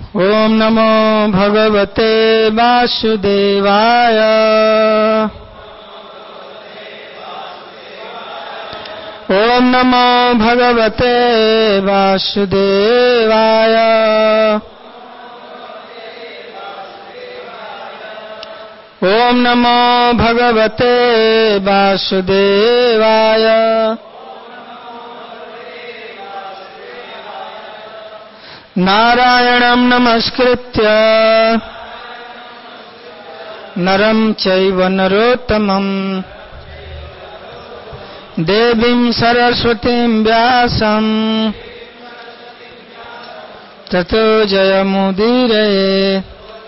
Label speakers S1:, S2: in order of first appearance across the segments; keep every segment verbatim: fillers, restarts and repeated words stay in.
S1: ओम नमो भगवते वासुदेवाय। ओम नमो भगवते वासुदेवाय। ओम नमो भगवते वासुदेवाय। नारायणं नमस्कृत्य नरं चैव नरोत्तमं देवीं सरस्वतीं व्यासं ततो जयमुदीरये।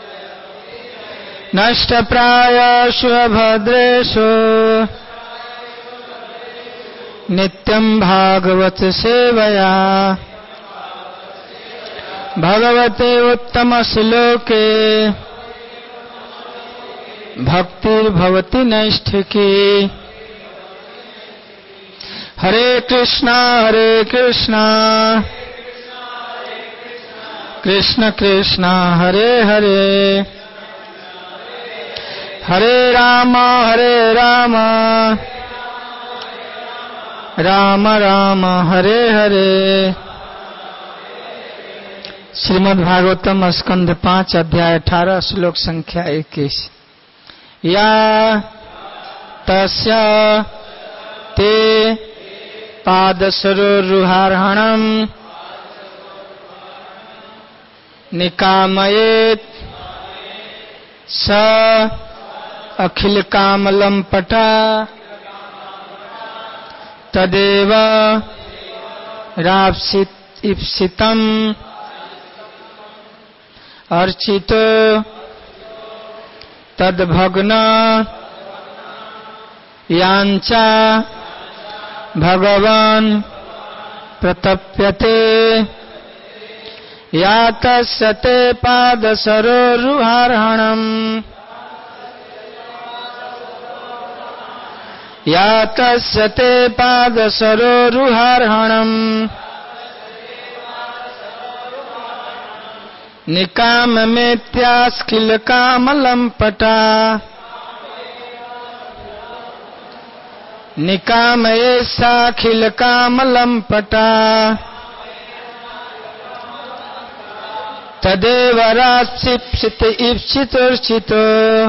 S1: नष्टप्रायेषु भद्रेषु नित्यं भागवत सेवया भगवते उत्तमश्लोके भक्तिर्भवति नैष्ठिकी। हरे कृष्णा हरे कृष्णा कृष्ण कृष्णा हरे हरे हरे राम हरे राम राम राम हरे हरे। श्रीमद् भागवतम स्कंध पांच अध्याय अठारह श्लोक संख्या इक्कीस। या तस्य ते पादसरोरुहार्हणम् निकामयेत् स अखिलकामलम्पटा तदेव राप्सित इप्सितम् अर्चितो तद्भग्न यांचा भगवान् प्रतप्यते। या तस्य ते पादसरोरुहार्हणम् या तस्य ते पादसरोरुहार्हणम् निकाममेत्यास्किलकामलम्पटा निकामयेषाखिलकामलम्पटा तदेव राप्सित इप्सितोर्चितो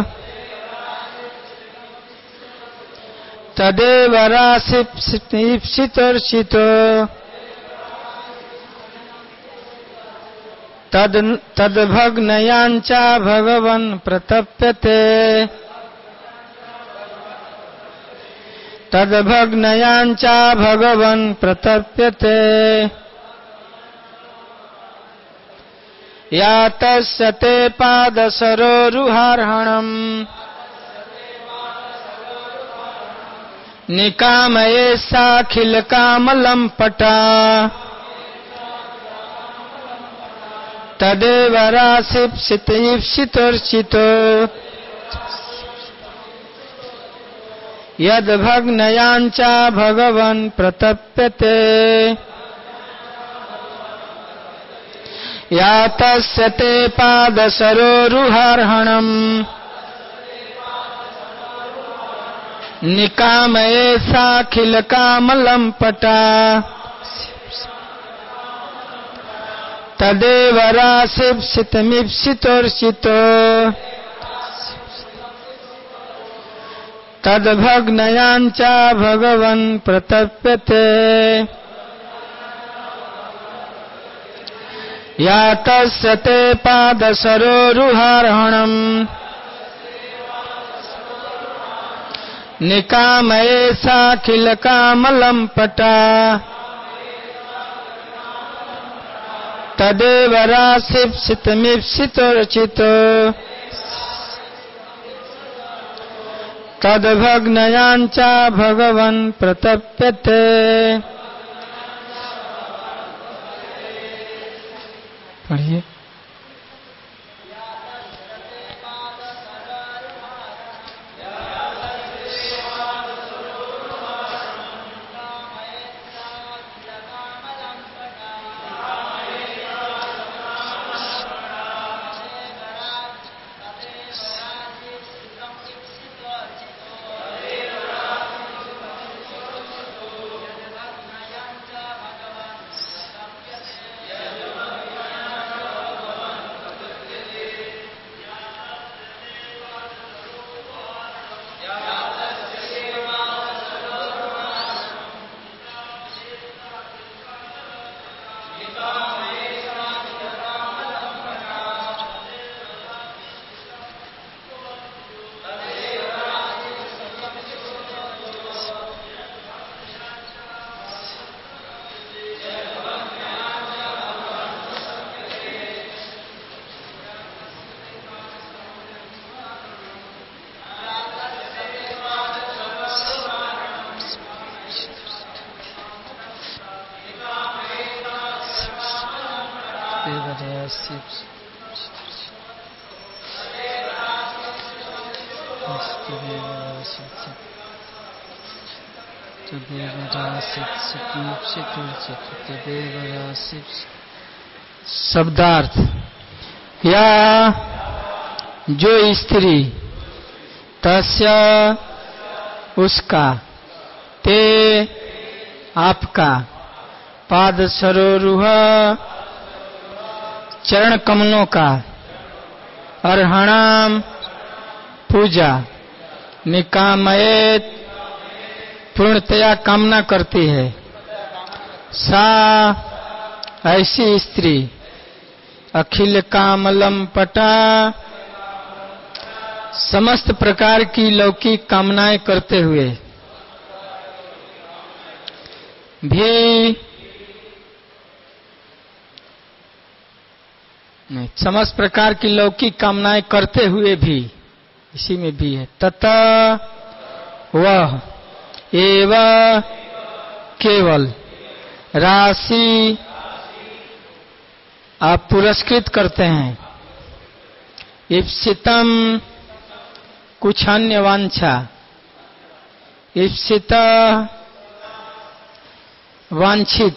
S1: तदेव राप्सित इप्सितोर्चितो तद तद्भग्नयांचा भगवन् प्रतप्यते। तद्भग्नयांचा भगवन् प्रतप्यते। या तस्य ते पादसरोरुहार्हणम् निकामयेषाखिलकामलम्पटा तदेव राप्सित इप्सितोर्चितो यद्भग्नयांचा भगवन् प्रतप्यते। या तस्य ते पादसरोरुहार्हणम् निकामयेषाखिलकामलम्पटा तदेव राप्सित इप्सितोर्चितो तद्भग्नयांचा भगवन् प्रतप्यते। या तस्य ते पादसरोरुहार्हणम् निकामयेषाखिलकामलम्पटा तदेव राप्सित इप्सितोर्चितो तद्भग्नयांचा भगवन् प्रतप्यते। पढ़िए। शब्दार्थ या जो स्त्री तस्य उसका ते आपका पाद सरोरुह चरण कमलों का अर्हणाम पूजा निकामयेत पूर्णतया कामना करती है। सा ऐसी स्त्री अखिल कामलम पटा समस्त प्रकार की लौकिक कामनाएं करते हुए भी नहीं, समस्त प्रकार की लौकिक कामनाएं करते हुए भी, इसी में भी है, तथा वह एवं केवल राशि आप पुरस्कृत करते हैं। इप्सितम कुछ अन्य वांछा, इप्सित वांछित,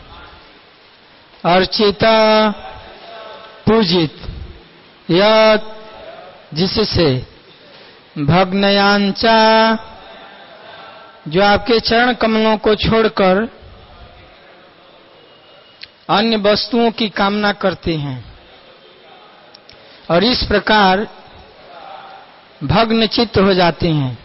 S1: अर्चित पूजित, यत् जिससे भग्नयांचा जो आपके चरण कमलों को छोड़कर अन्य वस्तुओं की कामना करते हैं और इस प्रकार भग्न चित्त हो जाते हैं।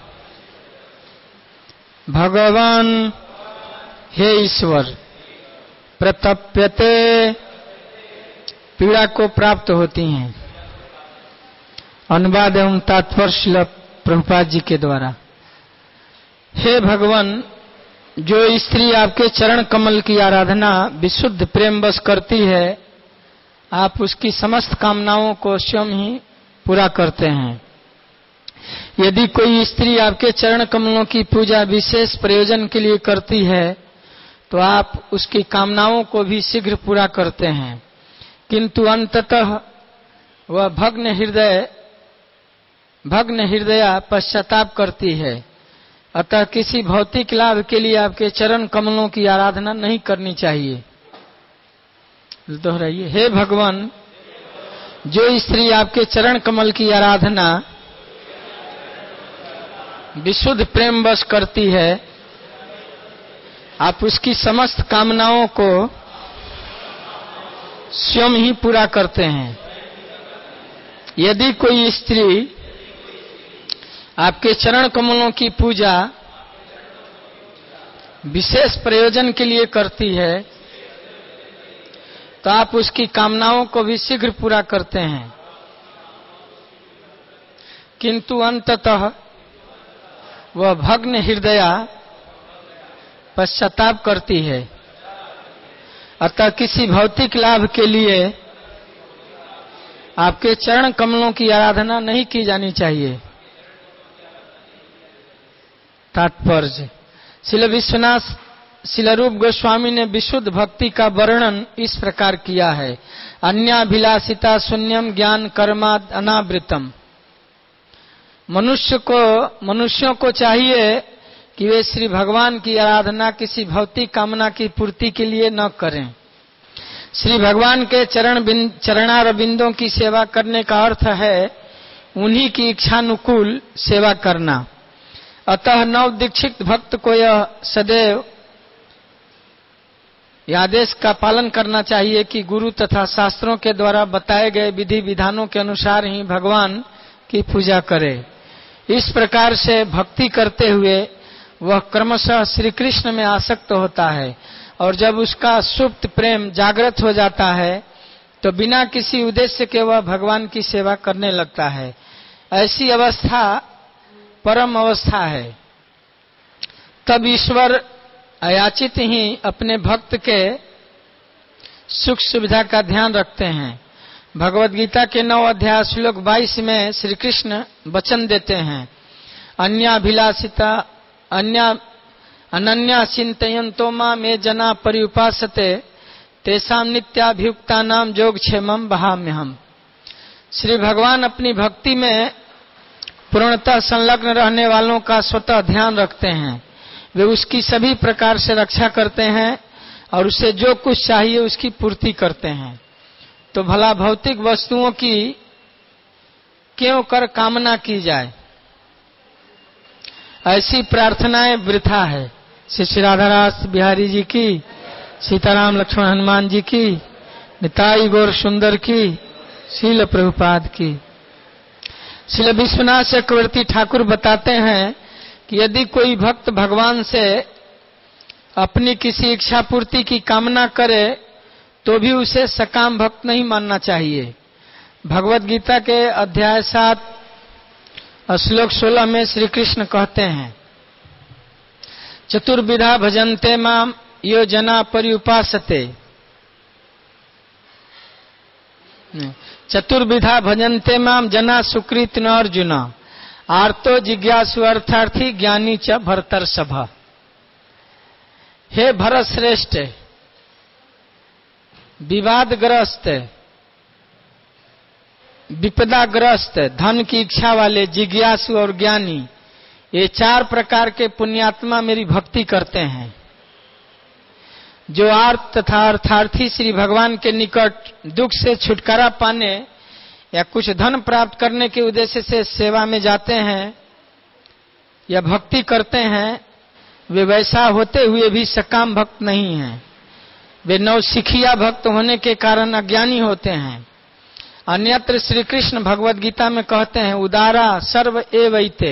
S1: भगवान हे ईश्वर प्रतप्यते पीड़ा को प्राप्त होती हैं। अनुवाद एवं तात्पर्य श्रील प्रभुपाद जी के द्वारा। हे भगवान, जो स्त्री आपके चरण कमल की आराधना विशुद्ध प्रेम बस करती है, आप उसकी समस्त कामनाओं को स्वयं ही पूरा करते हैं। यदि कोई स्त्री आपके चरण कमलों की पूजा विशेष प्रयोजन के लिए करती है, तो आप उसकी कामनाओं को भी शीघ्र पूरा करते हैं, किंतु अंततः वह भग्न हृदय भग्न हृदया पश्चाताप करती है। अतः किसी भौतिक लाभ के लिए आपके चरण कमलों की आराधना नहीं करनी चाहिए। दोहराइए। हे भगवान, जो स्त्री आपके चरण कमल की आराधना विशुद्ध प्रेम बस करती है, आप उसकी समस्त कामनाओं को स्वयं ही पूरा करते हैं। यदि कोई स्त्री आपके चरण कमलों की पूजा विशेष प्रयोजन के लिए करती है, तो आप उसकी कामनाओं को भी शीघ्र पूरा करते हैं, किंतु अंततः वह भग्न हृदया पश्चाताप करती है। अतः किसी भौतिक लाभ के लिए आपके चरण कमलों की आराधना नहीं की जानी चाहिए। तात्पर्य। श्रील विश्वनाथ श्रील रूप गोस्वामी ने विशुद्ध भक्ति का वर्णन इस प्रकार किया है। अन्याभिलाषिता शून्यम ज्ञान कर्माद अनावृतम। मनुष्य को मनुष्यों को चाहिए कि वे श्री भगवान की आराधना किसी भौतिक कामना की पूर्ति के लिए न करें। श्री भगवान के चरण बिंद चरणार बिंदों की सेवा करने का अर्थ है उन्हीं की इच्छानुकूल सेवा करना। अतः नव दीक्षित भक्त को यह सदैव यह आदेश का पालन करना चाहिए कि गुरु तथा शास्त्रों के द्वारा बताए गए विधि विधानों के अनुसार ही भगवान की पूजा करे। इस प्रकार से भक्ति करते हुए वह क्रमशः श्री कृष्ण में आसक्त होता है, और जब उसका सुप्त प्रेम जागृत हो जाता है तो बिना किसी उद्देश्य के वह भगवान की सेवा करने लगता है। ऐसी अवस्था परम अवस्था है। तब ईश्वर अयाचित ही अपने भक्त के सुख सुविधा का ध्यान रखते हैं। भगवद गीता के नौ अध्याय श्लोक बाईस में श्री कृष्ण वचन देते हैं, अन्याभिलाषिता अन्या अनन्या चिंतयन्तो मां मे जना पर्युपासते तेषां नित्याभियुक्तानां योगक्षेमं वहाम्यहम्। श्री भगवान अपनी भक्ति में पूर्णतः संलग्न रहने वालों का स्वतः ध्यान रखते हैं। वे उसकी सभी प्रकार से रक्षा करते हैं और उसे जो कुछ चाहिए उसकी पूर्ति करते हैं। तो भला भौतिक वस्तुओं की क्यों कर कामना की जाए? ऐसी प्रार्थनाएं वृथा है। श्री श्री राधारास बिहारी जी की, सीताराम लक्ष्मण हनुमान जी की, निताई गौर सुंदर की, श्रील प्रभुपाद की। श्रील विश्वनाथ चक्रवर्ती ठाकुर बताते हैं कि यदि कोई भक्त भगवान से अपनी किसी इच्छा पूर्ति की कामना करे तो भी उसे सकाम भक्त नहीं मानना चाहिए। भगवत गीता के अध्याय सात श्लोक सोलह में श्री कृष्ण कहते हैं, चतुर्विधा भजन्ते माम यो जना पर्युपासते। चतुर्विधा भजन्ते माम जना सुकृत न अर्जुन आर्तो जिज्ञासु अर्थार्थी ज्ञानी च भरतर्षभ। हे भरत श्रेष्ठ, विवादग्रस्त, विपदाग्रस्त, धन की इच्छा वाले, जिज्ञासु और ज्ञानी, ये चार प्रकार के पुण्यात्मा मेरी भक्ति करते हैं। जो आर्त तथा अर्थार्थी श्री भगवान के निकट दुख से छुटकारा पाने या कुछ धन प्राप्त करने के उद्देश्य से सेवा में जाते हैं या भक्ति करते हैं, वे वैसा होते हुए भी सकाम भक्त नहीं हैं। वे नवसिखिया भक्त होने के कारण अज्ञानी होते हैं। अन्यत्र श्री कृष्ण भगवद गीता में कहते हैं, उदारा सर्व एवैते।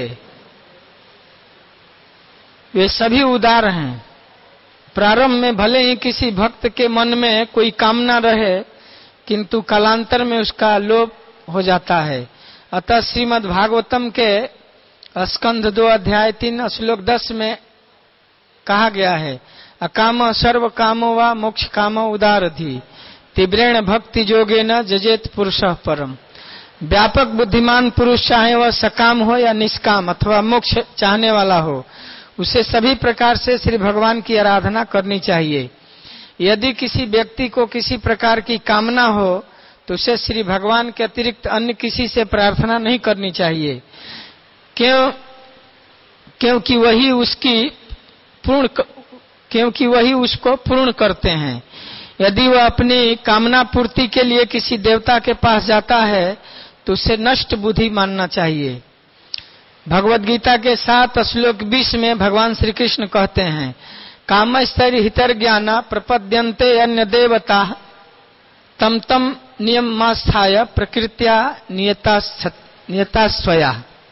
S1: वे सभी उदार हैं। प्रारंभ में भले ही किसी भक्त के मन में कोई कामना रहे, किंतु कालांतर में उसका लोप हो जाता है। अतः श्रीमद् भागवतम के स्कंध दो अध्याय तीन श्लोक दस में कहा गया है, अकाम सर्व कामो वा मोक्ष कामो उदारधि तीव्रेण भक्ति जोगे न जजेत पुरुषः परम। व्यापक बुद्धिमान पुरुष चाहे वह सकाम हो या निष्काम अथवा मोक्ष चाहने वाला हो, उसे सभी प्रकार से श्री भगवान की आराधना करनी चाहिए। यदि किसी व्यक्ति को किसी प्रकार की कामना हो तो उसे श्री भगवान के अतिरिक्त अन्य किसी से प्रार्थना नहीं करनी चाहिए। क्यों? क्योंकि वही उसकी पूर्ण क्योंकि वही उसको पूर्ण करते हैं। यदि वह अपनी कामना पूर्ति के लिए किसी देवता के पास जाता है तो उसे नष्ट बुद्धि मानना चाहिए। भगवद गीता के सात श्लोक बीस में भगवान श्री कृष्ण कहते हैं, कामस्तरि हितर ज्ञाना प्रपद्यन्ते अन्य देवता तम तम नियमास्थाय प्रकृत्या नियता स्वया।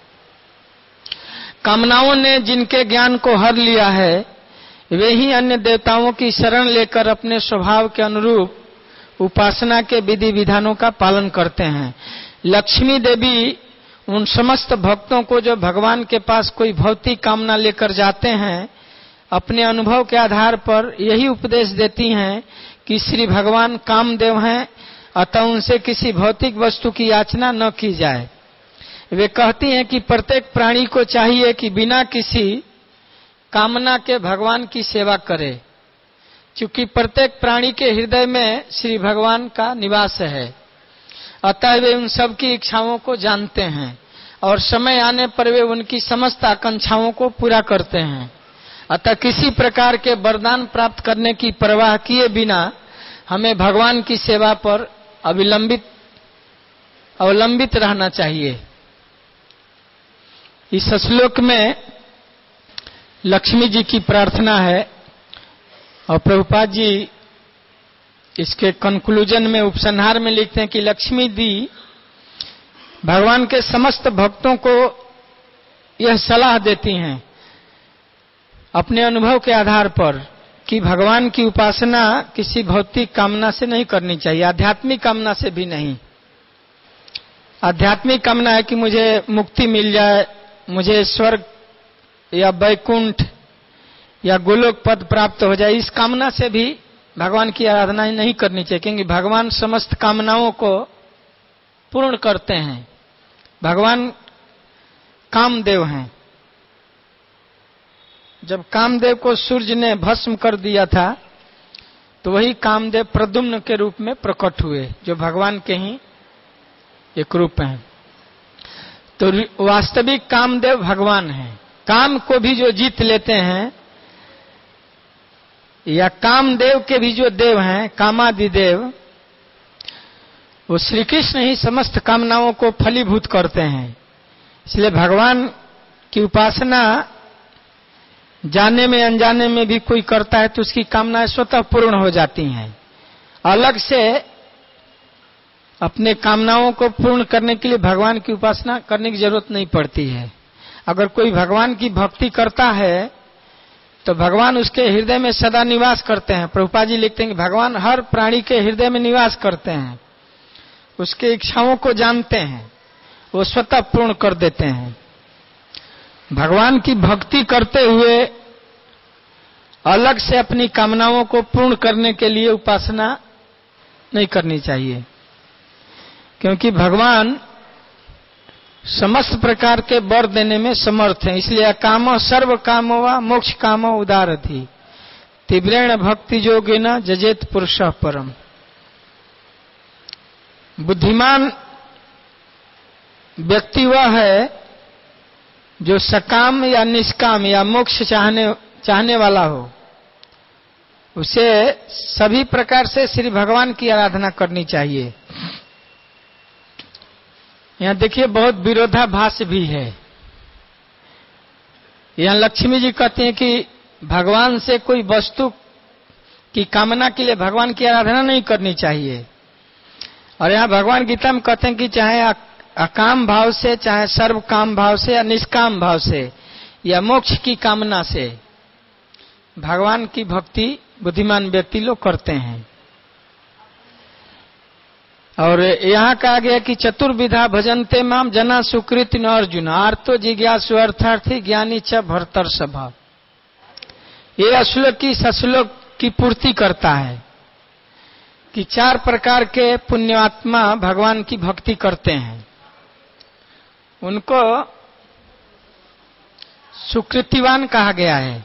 S1: कामनाओं ने जिनके ज्ञान को हर लिया है, वे ही अन्य देवताओं की शरण लेकर अपने स्वभाव के अनुरूप उपासना के विधि विधानों का पालन करते हैं। लक्ष्मी देवी उन समस्त भक्तों को जो भगवान के पास कोई भौतिक कामना लेकर जाते हैं, अपने अनुभव के आधार पर यही उपदेश देती हैं कि श्री भगवान कामदेव हैं, अतः उनसे किसी भौतिक वस्तु की याचना न की जाए। वे कहती हैं कि प्रत्येक प्राणी को चाहिए कि बिना किसी कामना के भगवान की सेवा करे, क्योंकि प्रत्येक प्राणी के हृदय में श्री भगवान का निवास है। अतः वे उन सब की इच्छाओं को जानते हैं और समय आने पर वे उनकी समस्त आकांक्षाओं को पूरा करते हैं। अतः किसी प्रकार के वरदान प्राप्त करने की परवाह किए बिना हमें भगवान की सेवा पर अविलंबित अवलंबित रहना चाहिए। इस श्लोक में लक्ष्मी जी की प्रार्थना है और प्रभुपाद जी इसके कंक्लूजन में, उपसंहार में लिखते हैं कि लक्ष्मी दी भगवान के समस्त भक्तों को यह सलाह देती हैं अपने अनुभव के आधार पर कि भगवान की उपासना किसी भौतिक कामना से नहीं करनी चाहिए, आध्यात्मिक कामना से भी नहीं। आध्यात्मिक कामना है कि मुझे मुक्ति मिल जाए, मुझे स्वर्ग या वैकुंठ या गोलोक पद प्राप्त हो जाए, इस कामना से भी भगवान की आराधना नहीं करनी चाहिए, क्योंकि भगवान समस्त कामनाओं को पूर्ण करते हैं। भगवान कामदेव हैं। जब कामदेव को सूर्य ने भस्म कर दिया था तो वही कामदेव प्रद्युम्न के रूप में प्रकट हुए, जो भगवान के ही एक रूप हैं। तो वास्तविक कामदेव भगवान है। काम को भी जो जीत लेते हैं, या कामदेव के भी जो देव हैं, कामादि देव, वो श्री कृष्ण ही समस्त कामनाओं को फलीभूत करते हैं। इसलिए भगवान की उपासना जाने में अनजाने में भी कोई करता है तो उसकी कामनाएं स्वतः पूर्ण हो जाती हैं। अलग से अपने कामनाओं को पूर्ण करने के लिए भगवान की उपासना करने की जरूरत नहीं पड़ती है। अगर कोई भगवान की भक्ति करता है तो भगवान उसके हृदय में सदा निवास करते हैं। प्रभुपाद जी लिखते हैं कि भगवान हर प्राणी के हृदय में निवास करते हैं, उसके इच्छाओं को जानते हैं, वो स्वतः पूर्ण कर देते हैं। भगवान की भक्ति करते हुए अलग से अपनी कामनाओं को पूर्ण करने के लिए उपासना नहीं करनी चाहिए, क्योंकि भगवान समस्त प्रकार के वर देने में समर्थ हैं। इसलिए कामो सर्व कामो वा मोक्ष कामो उदारति तीव्रेण भक्ति योगेन जजेत पुरुषः परम। बुद्धिमान व्यक्ति वह है जो सकाम या निष्काम या मोक्ष चाहने चाहने वाला हो। उसे सभी प्रकार से श्री भगवान की आराधना करनी चाहिए। यहाँ देखिए बहुत विरोधाभास भी है। यहाँ लक्ष्मी जी कहते हैं कि भगवान से कोई वस्तु की कामना के लिए भगवान की आराधना नहीं करनी चाहिए, और यहाँ भगवान गीता में कहते हैं कि चाहे अकाम भाव से, चाहे सर्व काम भाव से, या निष्काम भाव से, या मोक्ष की कामना से भगवान की भक्ति बुद्धिमान व्यक्ति लोग करते हैं। और यहाँ कहा गया कि चतुर्विधा भजन्ते माम जना सुकृति न अर्जुन आर्तो जिज्ञासु अर्थार्थी ज्ञानी च भरतर सभा। ये अश्लोक की सश्लोक की पूर्ति करता है कि चार प्रकार के पुण्यात्मा भगवान की भक्ति करते हैं। उनको सुकृतिवान कहा गया है।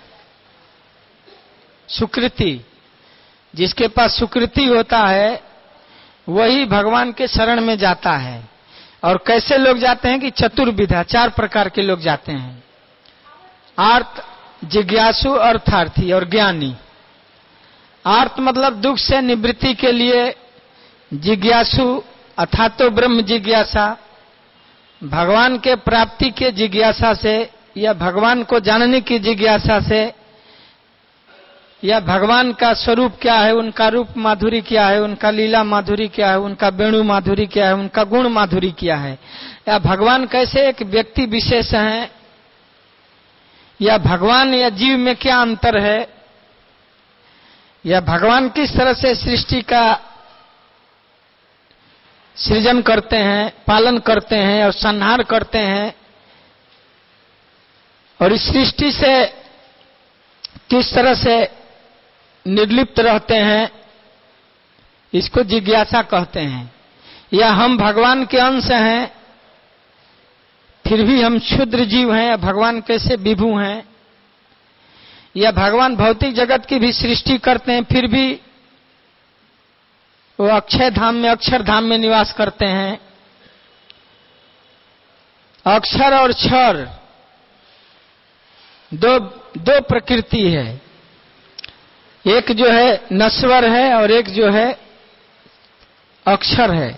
S1: सुकृति, जिसके पास सुकृति होता है वही भगवान के शरण में जाता है। और कैसे लोग जाते हैं कि चतुर्विधा, चार प्रकार के लोग जाते हैं। आर्त, जिज्ञासु, अर्थार्थी और ज्ञानी। आर्त मतलब दुख से निवृत्ति के लिए, जिज्ञासु अर्थात तो ब्रह्म जिज्ञासा, भगवान के प्राप्ति के जिज्ञासा से, या भगवान को जानने की जिज्ञासा से, या भगवान का स्वरूप क्या है, उनका रूप माधुरी क्या है, उनका लीला माधुरी क्या है, उनका वेणु माधुरी क्या है, उनका गुण माधुरी क्या है, या भगवान कैसे एक व्यक्ति विशेष हैं, या भगवान या जीव में क्या अंतर है, या भगवान किस तरह से सृष्टि का सृजन करते हैं, पालन करते हैं और संहार करते हैं, और इस सृष्टि से किस तरह से निर्लिप्त रहते हैं, इसको जिज्ञासा कहते हैं। या हम भगवान के अंश हैं फिर भी हम क्षुद्र जीव हैं, या भगवान कैसे विभु हैं, या भगवान भौतिक जगत की भी सृष्टि करते हैं फिर भी वो अक्षय धाम में, अक्षर धाम में निवास करते हैं। अक्षर और क्षर दो दो प्रकृति है, एक जो है नश्वर है और एक जो है अक्षर है।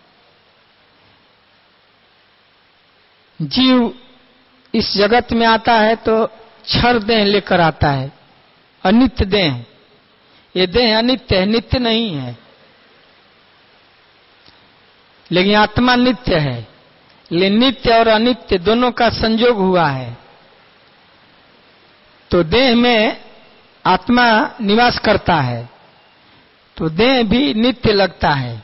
S1: जीव इस जगत में आता है तो क्षर देह लेकर आता है, अनित्य देह। ये देह अनित्य है, नित्य नहीं है, लेकिन आत्मा नित्य है। लेकिन नित्य और अनित्य दोनों का संयोग हुआ है, तो देह में आत्मा निवास करता है तो देह भी नित्य लगता है।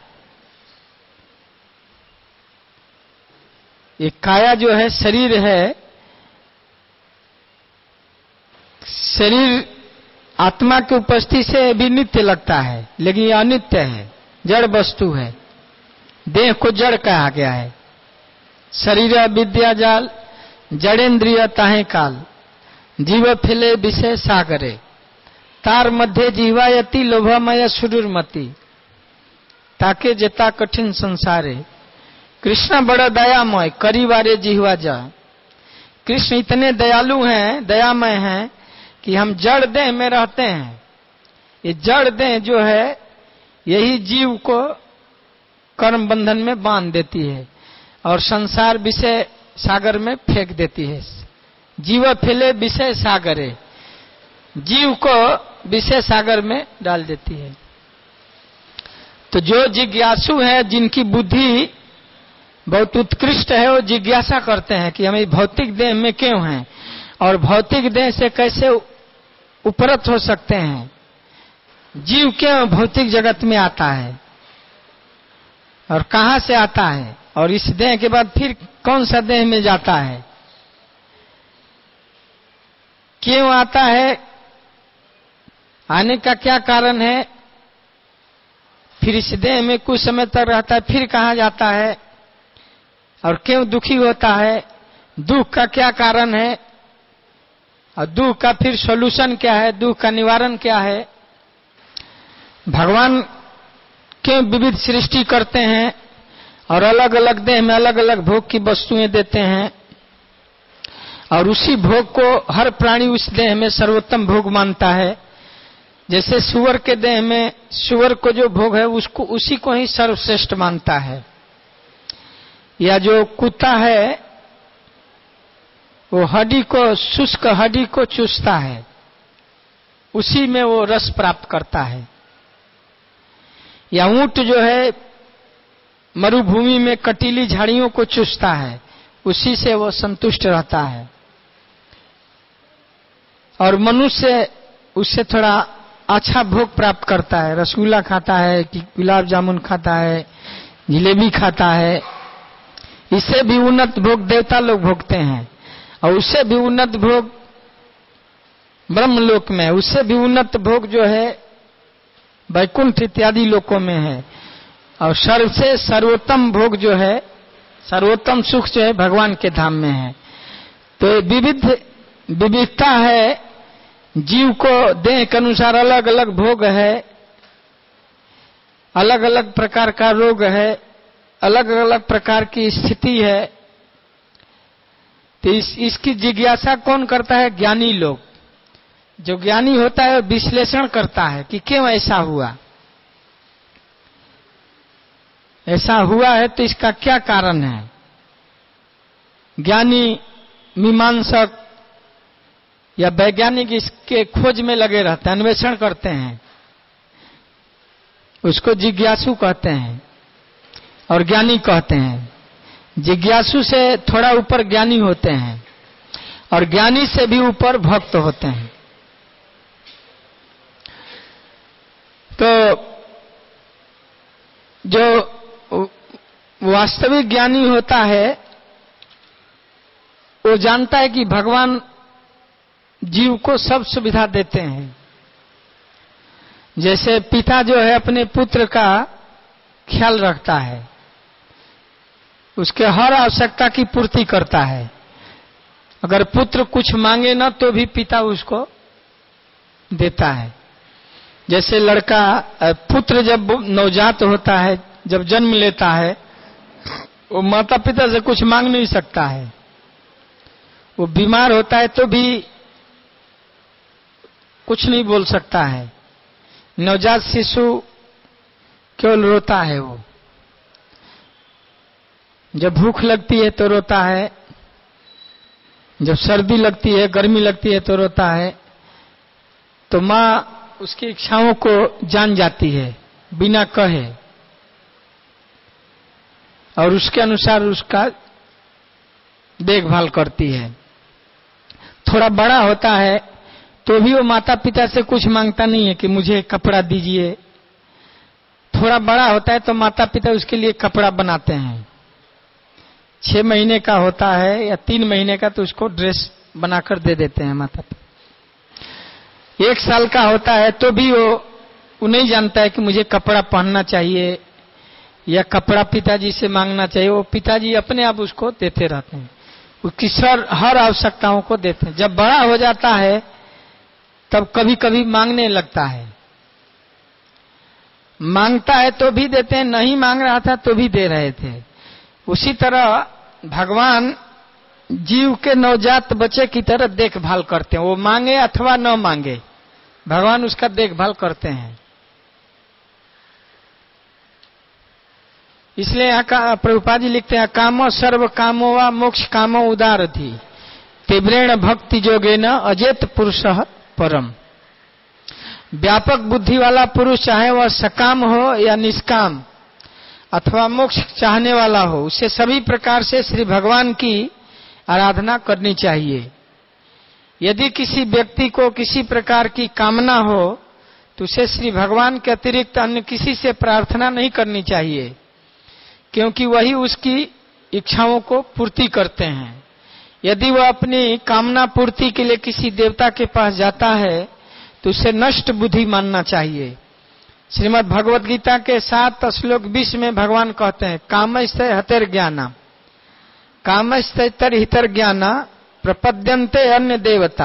S1: ये काया जो है, शरीर है, शरीर आत्मा की उपस्थिति से भी नित्य लगता है, लेकिन ये अनित्य है, जड़ वस्तु है। देह को जड़ कहा गया है। शरीर विद्या जाल जड़ेन्द्रिय ताहे काल जीव फिले विषय सागरे तार मध्य जीवायति लोभमय सुदुर्मति ताके जता कठिन संसारे कृष्ण बड़ा दयामय, करीवारे जिह्वा जा। कृष्ण इतने दयालु हैं, दयामय हैं कि हम जड़ देह में रहते हैं। ये जड़ देह जो है यही जीव को कर्म बंधन में बांध देती है और संसार विषय सागर में फेंक देती है। जीव फैले विषय सागरे, जीव को विषय सागर में डाल देती है। तो जो जिज्ञासु है, जिनकी बुद्धि बहुत उत्कृष्ट है, वो जिज्ञासा करते हैं कि हम इस भौतिक देह में क्यों हैं और भौतिक देह से कैसे उपरत हो सकते हैं। जीव क्यों भौतिक जगत में आता है और कहां से आता है और इस देह के बाद फिर कौन सा देह में जाता है, क्यों आता है, आने का क्या कारण है, फिर इस देह में कुछ समय तक रहता है, फिर कहां जाता है और क्यों दुखी होता है, दुख का क्या कारण है और दुख का फिर सॉल्यूशन क्या है, दुख का निवारण क्या है। भगवान क्यों विविध सृष्टि करते हैं और अलग अलग देह में अलग अलग भोग की वस्तुएं देते हैं और उसी भोग को हर प्राणी उस देह में सर्वोत्तम भोग मानता है। जैसे सुअर के देह में सुअर को जो भोग है उसको उसी को ही सर्वश्रेष्ठ मानता है, या जो कुत्ता है वो हड्डी को, शुष्क हड्डी को चूसता है, उसी में वो रस प्राप्त करता है। या ऊंट जो है मरुभूमि में कटीली झाड़ियों को चूसता है, उसी से वो संतुष्ट रहता है। और मनुष्य उससे थोड़ा अच्छा भोग प्राप्त करता है, रसगुल्ला खाता है कि गुलाब जामुन खाता है, जिलेबी खाता है। इससे भी उन्नत भोग देवता लोग भोगते हैं और उससे भी उन्नत भोग ब्रह्मलोक में, उससे भी उन्नत भोग जो है वैकुंठ इत्यादि लोकों में है। और सर्वसे सर्वोत्तम भोग जो है, सर्वोत्तम सुख जो है भगवान के धाम में है। तो विविध विविधता है, जीव को देह के अनुसार अलग अलग भोग है, अलग अलग प्रकार का रोग है, अलग अलग प्रकार की स्थिति है। तो इस, इसकी जिज्ञासा कौन करता है? ज्ञानी लोग। जो ज्ञानी होता है विश्लेषण करता है कि क्यों ऐसा हुआ, ऐसा हुआ है तो इसका क्या कारण है। ज्ञानी मीमांसक या वैज्ञानिक इसके खोज में लगे रहते हैं, अन्वेषण करते हैं, उसको जिज्ञासु कहते हैं और ज्ञानी कहते हैं। जिज्ञासु से थोड़ा ऊपर ज्ञानी होते हैं और ज्ञानी से भी ऊपर भक्त होते हैं। तो जो वास्तविक ज्ञानी होता है वो जानता है कि भगवान जीव को सब सुविधा देते हैं। जैसे पिता जो है अपने पुत्र का ख्याल रखता है, उसके हर आवश्यकता की पूर्ति करता है। अगर पुत्र कुछ मांगे ना तो भी पिता उसको देता है। जैसे लड़का, पुत्र जब नवजात होता है, जब जन्म लेता है, वो माता पिता से कुछ मांग नहीं सकता है। वो बीमार होता है तो भी कुछ नहीं बोल सकता है। नवजात शिशु केवल रोता है। वो जब भूख लगती है तो रोता है, जब सर्दी लगती है, गर्मी लगती है तो रोता है। तो माँ उसकी इच्छाओं को जान जाती है बिना कहे और उसके अनुसार उसका देखभाल करती है। थोड़ा बड़ा होता है तो भी वो माता पिता से कुछ मांगता नहीं है कि मुझे कपड़ा दीजिए। थोड़ा बड़ा होता है तो माता पिता उसके लिए कपड़ा बनाते हैं। छह महीने का होता है या तीन महीने का तो उसको ड्रेस बनाकर दे देते हैं माता पिता। एक साल का होता है तो भी वो वो नहीं जानता है कि मुझे कपड़ा पहनना चाहिए या कपड़ा पिताजी से मांगना चाहिए। वो पिताजी अपने आप उसको देते रहते हैं, उसकी सर हर आवश्यकताओं को देते हैं। जब बड़ा हो जाता है तब कभी कभी मांगने लगता है। मांगता है तो भी देते हैं, नहीं मांग रहा था तो भी दे रहे थे। उसी तरह भगवान जीव के नवजात बच्चे की तरह देखभाल करते हैं। वो मांगे अथवा न मांगे, भगवान उसका देखभाल करते हैं। इसलिए यहाँ का प्रभुपाद जी लिखते हैं, कामो सर्व कामो व मोक्ष कामो उदारधि तीव्रेण भक्ति जोगेन अजेत पुरुष परम। व्यापक बुद्धि वाला पुरुष चाहे वह सकाम हो या निष्काम अथवा मोक्ष चाहने वाला हो, उसे सभी प्रकार से श्री भगवान की आराधना करनी चाहिए। यदि किसी व्यक्ति को किसी प्रकार की कामना हो तो उसे श्री भगवान के अतिरिक्त अन्य किसी से प्रार्थना नहीं करनी चाहिए, क्योंकि वही उसकी इच्छाओं को पूर्ति करते हैं। यदि वह अपनी कामना पूर्ति के लिए किसी देवता के पास जाता है तो उसे नष्ट बुद्धि मानना चाहिए। श्रीमद् भगवद गीता के सात श्लोक बीस में भगवान कहते हैं, कामस्ते हतेर ज्ञाना कामस्ते तर हितर ज्ञाना प्रपद्यन्ते अन्य देवता।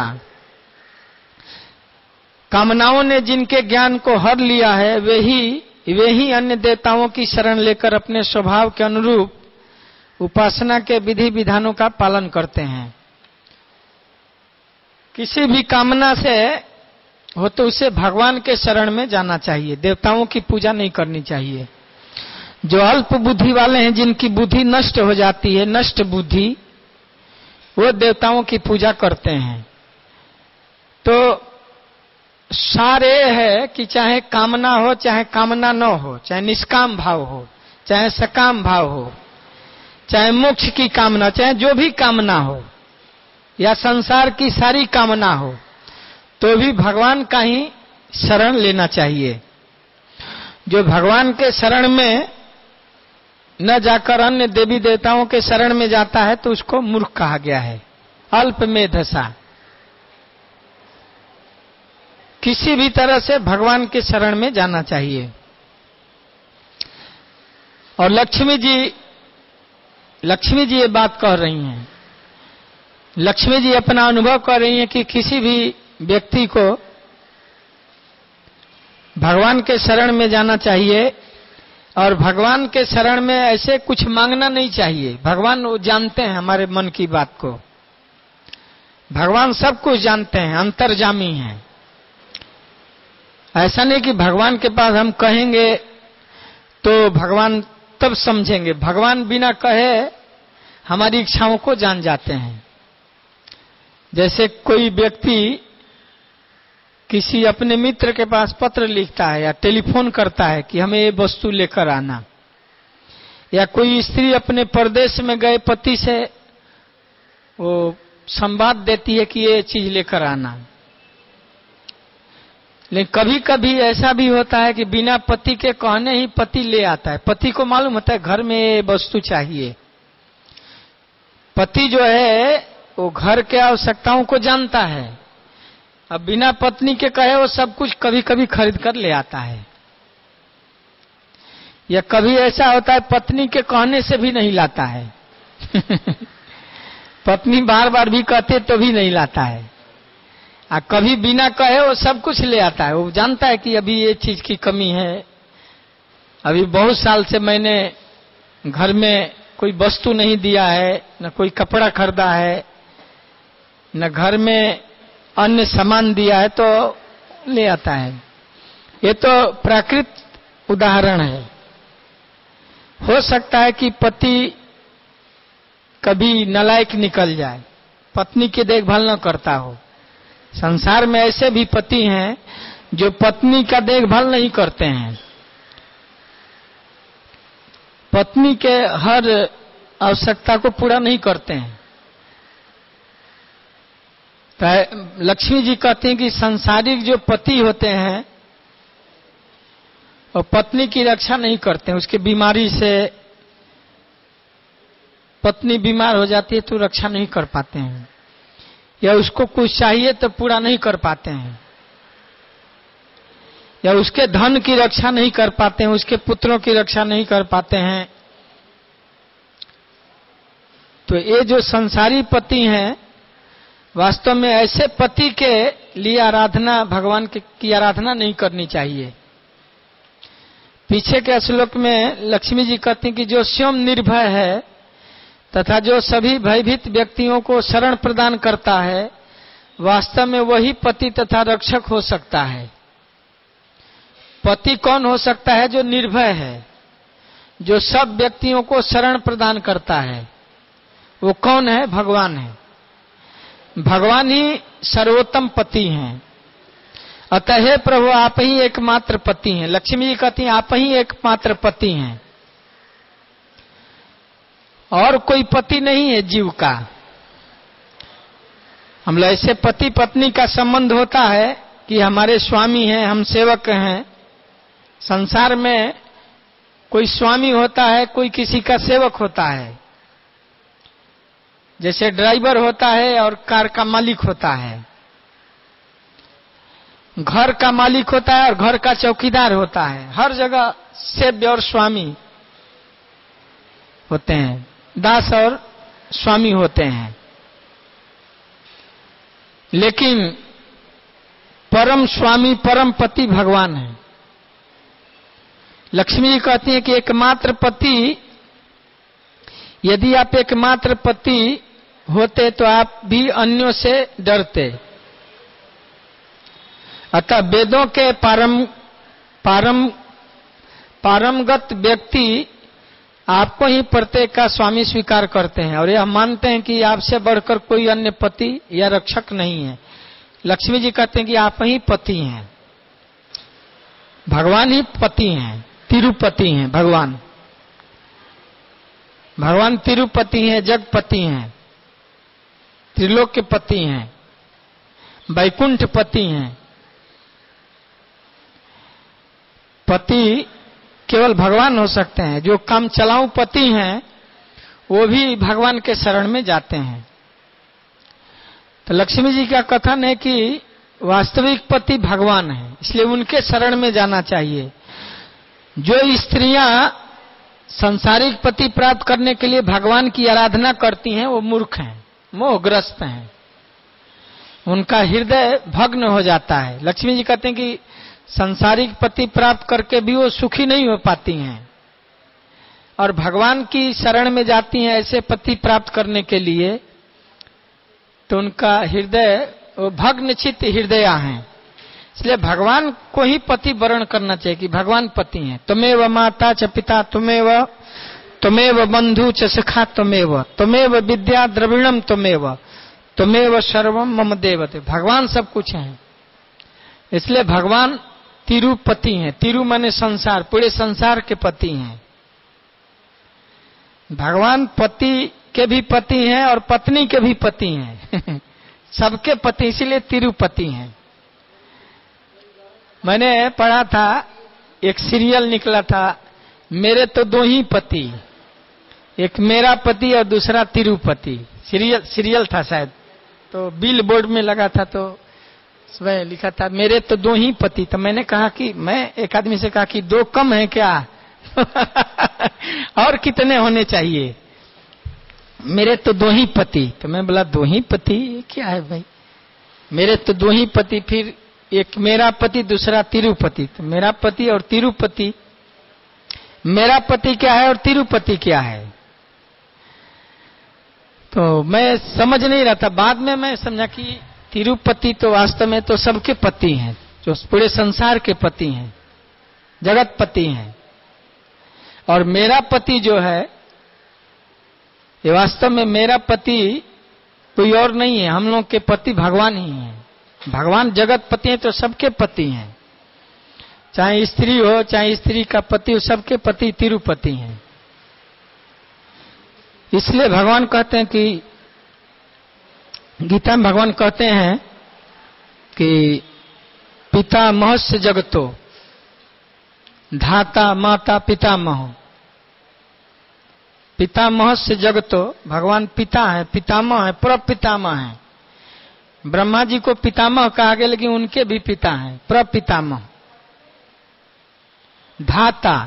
S1: कामनाओं ने जिनके ज्ञान को हर लिया है वे ही वे ही अन्य देवताओं की शरण लेकर अपने स्वभाव के अनुरूप उपासना के विधि विधानों का पालन करते हैं। किसी भी कामना से हो तो उसे भगवान के शरण में जाना चाहिए, देवताओं की पूजा नहीं करनी चाहिए। जो अल्प बुद्धि वाले हैं, जिनकी बुद्धि नष्ट हो जाती है, नष्ट बुद्धि, वो देवताओं की पूजा करते हैं। तो सारे है कि चाहे कामना हो चाहे कामना न हो, चाहे निष्काम भाव हो चाहे सकाम भाव हो, चाहे मोक्ष की कामना, चाहे जो भी कामना हो या संसार की सारी कामना हो, तो भी भगवान का ही शरण लेना चाहिए। जो भगवान के शरण में न जाकर अन्य देवी देवताओं के शरण में जाता है तो उसको मूर्ख कहा गया है, अल्प मेधसा। किसी भी तरह से भगवान के शरण में जाना चाहिए। और लक्ष्मी जी लक्ष्मी जी ये बात कह रही हैं। लक्ष्मी जी अपना अनुभव कर रही हैं कि किसी भी व्यक्ति को भगवान के शरण में जाना चाहिए और भगवान के शरण में ऐसे कुछ मांगना नहीं चाहिए। भगवान वो जानते हैं हमारे मन की बात को, भगवान सब कुछ जानते हैं, अंतर्जामी हैं। ऐसा नहीं कि भगवान के पास हम कहेंगे तो भगवान तब समझेंगे। भगवान बिना कहे हमारी इच्छाओं को जान जाते हैं। जैसे कोई व्यक्ति किसी अपने मित्र के पास पत्र लिखता है या टेलीफोन करता है कि हमें ये वस्तु लेकर आना, या कोई स्त्री अपने परदेश में गए पति से वो संवाद देती है कि ये चीज लेकर आना। लेकिन कभी कभी ऐसा भी होता है कि बिना पति के कहने ही पति ले आता है। पति को मालूम होता है घर में ये वस्तु चाहिए। पति जो है वो घर के आवश्यकताओं को जानता है, अब बिना पत्नी के कहे वो सब कुछ कभी कभी खरीद कर ले आता है। या कभी ऐसा होता है पत्नी के कहने से भी नहीं लाता है पत्नी बार बार भी कहते तो भी नहीं लाता है। आ कभी बिना कहे वो सब कुछ ले आता है। वो जानता है कि अभी ये चीज की कमी है, अभी बहुत साल से मैंने घर में कोई वस्तु नहीं दिया है, न कोई कपड़ा खरीदा है, न घर में अन्य सामान दिया है, तो ले आता है। ये तो प्राकृत उदाहरण है। हो सकता है कि पति कभी नालायक निकल जाए, पत्नी की देखभाल न करता हो। संसार में ऐसे भी पति हैं जो पत्नी का देखभाल नहीं करते हैं, पत्नी के हर आवश्यकता को पूरा नहीं करते हैं। तो लक्ष्मी जी कहती हैं कि सांसारिक जो पति होते हैं और पत्नी की रक्षा नहीं करते हैं। उसकी बीमारी से पत्नी बीमार हो जाती है तो रक्षा नहीं कर पाते हैं, या उसको कुछ चाहिए तो पूरा नहीं कर पाते हैं, या उसके धन की रक्षा नहीं कर पाते हैं, उसके पुत्रों की रक्षा नहीं कर पाते हैं। तो ये जो संसारी पति हैं, वास्तव में ऐसे पति के लिए आराधना, भगवान की आराधना नहीं करनी चाहिए। पीछे के श्लोक में लक्ष्मी जी कहती हैं कि जो स्वयं निर्भय है तथा जो सभी भयभीत व्यक्तियों को शरण प्रदान करता है, वास्तव में वही पति तथा रक्षक हो सकता है। पति कौन हो सकता है? जो निर्भय है, जो सब व्यक्तियों को शरण प्रदान करता है। वो कौन है? भगवान है। भगवान ही सर्वोत्तम पति हैं। अतः हे प्रभु, आप ही एकमात्र पति हैं। लक्ष्मी जी कहती हैं आप ही एकमात्र पति हैं, और कोई पति नहीं है जीव का। हम लोग ऐसे पति पत्नी का संबंध होता है कि हमारे स्वामी हैं, हम सेवक हैं। संसार में कोई स्वामी होता है, कोई किसी का सेवक होता है। जैसे ड्राइवर होता है और कार का मालिक होता है, घर का मालिक होता है और घर का चौकीदार होता है। हर जगह सेव्य और स्वामी होते हैं, दास और स्वामी होते हैं। लेकिन परम स्वामी परम पति भगवान है। लक्ष्मी जी कहती हैं कि एकमात्र पति, यदि आप एकमात्र पति होते तो आप भी अन्यों से डरते। अतः वेदों के पारम पारम पारंगत व्यक्ति आपको ही प्रत्येक का स्वामी स्वीकार करते हैं और यह मानते हैं कि आपसे बढ़कर कोई अन्य पति या रक्षक नहीं है। लक्ष्मी जी कहते हैं कि आप ही पति हैं, भगवान ही पति हैं, तिरुपति हैं। भगवान भगवान तिरुपति हैं, जगपति हैं, त्रिलोक के पति हैं, वैकुंठ पति हैं। पति केवल भगवान हो सकते हैं। जो काम चलाऊ पति हैं वो भी भगवान के शरण में जाते हैं। तो लक्ष्मी जी का कथन है कि वास्तविक पति भगवान है, इसलिए उनके शरण में जाना चाहिए। जो स्त्रियां सांसारिक पति प्राप्त करने के लिए भगवान की आराधना करती हैं वो मूर्ख हैं, मोहग्रस्त हैं, उनका हृदय भग्न हो जाता है। लक्ष्मी जी कहते हैं कि सांसारिक पति प्राप्त करके भी वो सुखी नहीं हो पाती हैं और भगवान की शरण में जाती हैं ऐसे पति प्राप्त करने के लिए, तो उनका हृदय वो भग्न चित्त हृदय हैं। इसलिए भगवान को ही पति वर्ण करना चाहिए कि भगवान पति हैं। तुमेव माता च पिता तुमेव, तुमेव बंधु च सखा तुमेव, तुमेव विद्या द्रविणम तुमेव, तुमेव सर्वम मम देवते। भगवान सब कुछ हैं। इसलिए भगवान तिरुपति हैं। तिरु माने संसार, पूरे संसार के पति हैं। भगवान पति के भी पति हैं और पत्नी के भी पति हैं सबके पति, इसीलिए तिरुपति हैं। मैंने पढ़ा था, एक सीरियल निकला था, मेरे तो दो ही पति, एक मेरा पति और दूसरा तिरुपति। सीरियल सीरियल था शायद, तो बिल बोर्ड में लगा था, तो उसमें लिखा था मेरे तो दो ही पति। तो मैंने कहा कि मैं एक आदमी से कहा कि दो कम है क्या और कितने होने चाहिए? मेरे तो दो ही पति। तो मैं बोला दो ही पति क्या है भाई? मेरे तो दो ही पति, फिर एक मेरा पति दूसरा तिरुपति। तो मेरा पति और तिरुपति, मेरा पति क्या है और तिरुपति क्या है? तो मैं समझ नहीं रहा था। बाद में मैं समझा कि तिरुपति तो वास्तव में तो सबके पति हैं, जो पूरे संसार के पति हैं, जगत पति हैं। और मेरा पति जो है ये वास्तव में मेरा पति कोई और नहीं है, हम लोग के पति भगवान ही हैं। भगवान जगत पति हैं तो सबके पति हैं, चाहे स्त्री हो चाहे स्त्री का पति हो, सबके पति तिरुपति हैं। इसलिए भगवान कहते हैं कि गीता में भगवान कहते हैं कि पितामहस्य जगतो, धाता माता पितामह। पितामहस्य जगतो, भगवान पिता है, पितामह है, प्रपितामह है। ब्रह्मा जी को पितामह कहा गया, लेकिन उनके भी पिता हैं, प्रपितामह। धाता,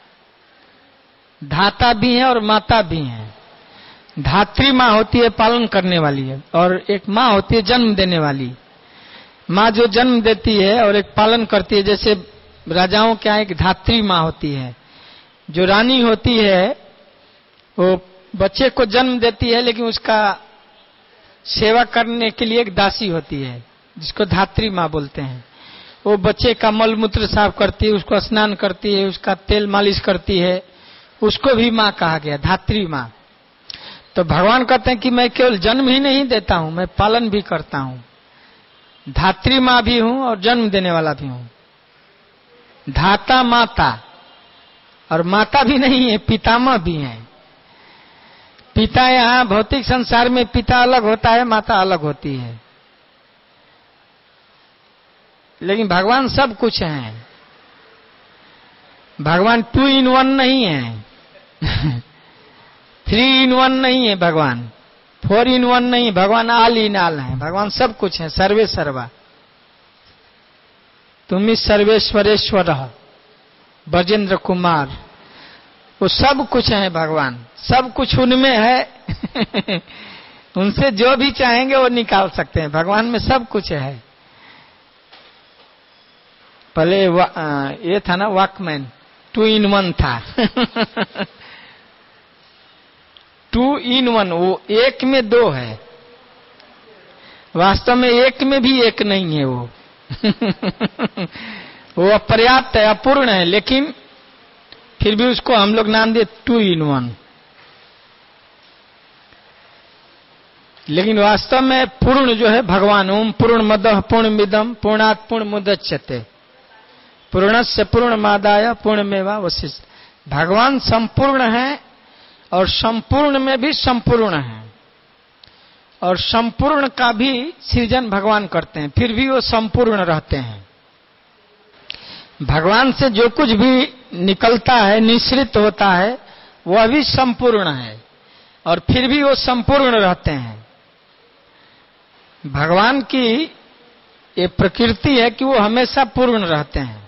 S1: धाता भी है और माता भी है। धात्री माँ होती है, पालन करने वाली है, और एक माँ होती है जन्म देने वाली। माँ जो जन्म देती है और एक पालन करती है। जैसे राजाओं के यहाँ एक धात्री माँ होती है। जो रानी होती है वो बच्चे को जन्म देती है, लेकिन उसका सेवा करने के लिए एक दासी होती है जिसको धात्री माँ बोलते हैं। वो बच्चे का मल मूत्र साफ करती है, उसको स्नान करती है, उसका तेल मालिश करती है, उसको भी माँ कहा गया, धात्री माँ। तो भगवान कहते हैं कि मैं केवल जन्म ही नहीं देता हूं, मैं पालन भी करता हूं, धात्री माँ भी हूं और जन्म देने वाला भी हूं। धाता माता, और माता भी नहीं है, पितामह भी है। पिता यहाँ भौतिक संसार में पिता अलग होता है, माता अलग होती है, लेकिन भगवान सब कुछ है। भगवान टू इन वन नहीं है थ्री इन वन नहीं है भगवान, फोर इन वन नहीं, भगवान आल इन आल है। भगवान सब कुछ है, सर्वे सर्वा। तुम्ही सर्वेश्वरेश्वर ब्रजेंद्र कुमार, वो सब कुछ है भगवान, सब कुछ उनमें है उनसे जो भी चाहेंगे वो निकाल सकते हैं, भगवान में सब कुछ है। पहले ये था ना वॉकमैन, टू इन वन था टू इन वन, वो एक में दो है, वास्तव में एक में भी एक नहीं है वो वो अपर्याप्त है, अपूर्ण है, लेकिन फिर भी उसको हम लोग नाम दिए टू इन वन। लेकिन वास्तव में पूर्ण जो है भगवान, ओम पूर्ण मदः पूर्ण मिदम पूर्णात् पूर्ण मुदच्यते पूर्णस्य पूर्णमादाय पूर्णमेवावशिष्यते। भगवान संपूर्ण है और संपूर्ण में भी संपूर्ण है, और संपूर्ण का भी सृजन भगवान करते हैं, फिर भी वो संपूर्ण रहते हैं। भगवान से जो कुछ भी निकलता है, निश्रित होता है, वह भी संपूर्ण है, और फिर भी वो संपूर्ण रहते हैं। भगवान की ये प्रकृति है कि वो हमेशा पूर्ण रहते हैं।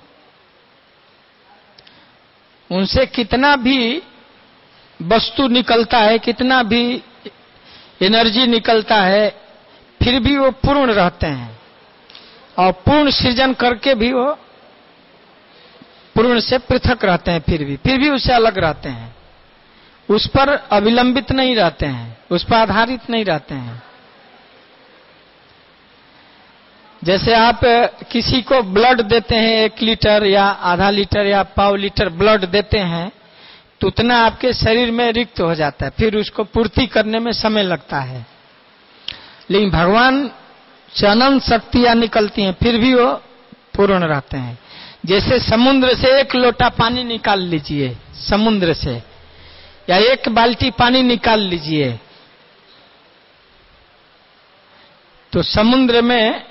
S1: उनसे कितना भी वस्तु निकलता है, कितना भी एनर्जी निकलता है, फिर भी वो पूर्ण रहते हैं, और पूर्ण सृजन करके भी वो पूर्ण से पृथक रहते हैं, फिर भी फिर भी उससे अलग रहते हैं, उस पर अविलंबित नहीं रहते हैं, उस पर आधारित नहीं रहते हैं। जैसे आप किसी को ब्लड देते हैं, एक लीटर या आधा लीटर या पाव लीटर ब्लड देते हैं, तो उतना आपके शरीर में रिक्त हो जाता है, फिर उसको पूर्ति करने में समय लगता है। लेकिन भगवान से अनंत शक्तियां निकलती हैं, फिर भी वो पूर्ण रहते हैं। जैसे समुद्र से एक लोटा पानी निकाल लीजिए, समुद्र से, या एक बाल्टी पानी निकाल लीजिए, तो समुद्र में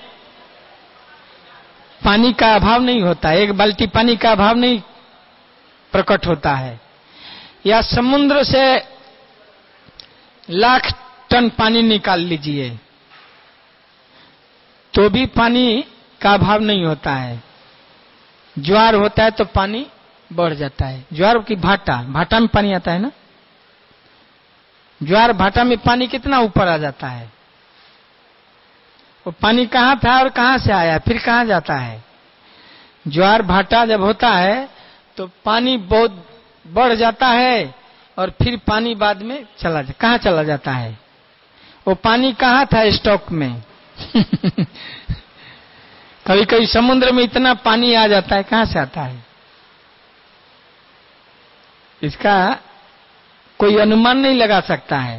S1: पानी का अभाव नहीं होता, एक बाल्टी पानी का अभाव नहीं प्रकट होता है। या समुद्र से लाख टन पानी निकाल लीजिए तो भी पानी का अभाव नहीं होता है। ज्वार होता है तो पानी बढ़ जाता है, ज्वार की भाटा, भाटा में पानी आता है ना, ज्वार भाटा में पानी कितना ऊपर आ जाता है। वो पानी कहाँ था और कहाँ से आया, फिर कहाँ जाता है। ज्वार भाटा जब होता है तो पानी बहुत बढ़ जाता है, और फिर पानी बाद में चला जा, कहाँ चला जाता है। वो पानी कहाँ था स्टॉक में कभी कभी समुद्र में इतना पानी आ जाता है, कहाँ से आता है, इसका कोई अनुमान नहीं लगा सकता है।